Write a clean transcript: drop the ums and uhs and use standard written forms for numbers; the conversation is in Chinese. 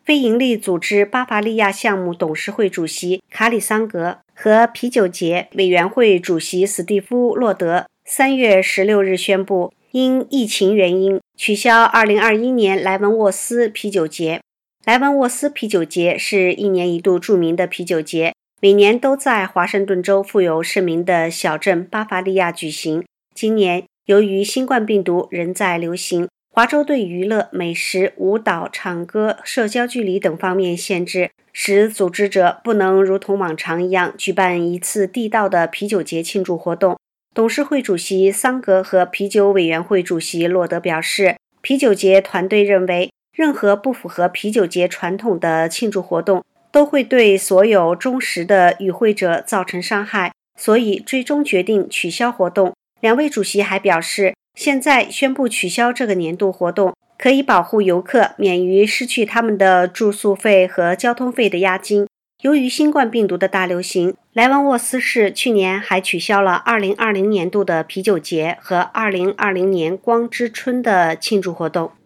非营利组织巴伐利亚项目董事会主席卡里桑格和啤酒节委员会主席史蒂夫·洛德3月16日宣布，因疫情原因取消2021年莱文沃斯啤酒节。莱文沃斯啤酒节是一年一度著名的啤酒节，每年都在华盛顿州富有盛名的小镇巴伐利亚举行。今年由于新冠病毒仍在流行，华州对娱乐、美食、舞蹈、唱歌、社交距离等方面限制，使组织者不能如同往常一样举办一次地道的啤酒节庆祝活动。董事会主席桑格和啤酒委员会主席洛德表示，啤酒节团队认为，任何不符合啤酒节传统的庆祝活动都会对所有忠实的与会者造成伤害，所以最终决定取消活动。两位主席还表示，现在宣布取消这个年度活动，可以保护游客免于失去他们的住宿费和交通费的押金。由于新冠病毒的大流行，莱文沃斯市去年还取消了2020年度的啤酒节和2020年光之春的庆祝活动。